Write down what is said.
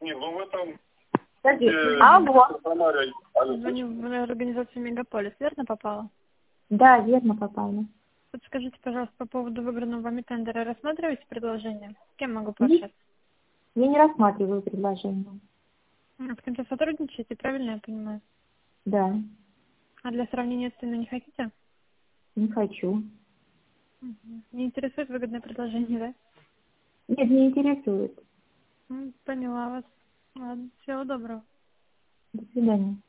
Не, ну в этом... Алло. Звоню в организацию Мегаполис. Верно попала? Да, верно попала. Подскажите, пожалуйста, по поводу выигранного вами тендера. Рассматриваете предложение? С кем могу Нет, пообщаться? я не рассматриваю предложение. С кем-то сотрудничаете, правильно я понимаю? Да, А для сравнения цены не хотите? не хочу. Не интересует выгодное предложение, да? Нет, не интересует. Поняла вас. Ладно, всего доброго. До свидания.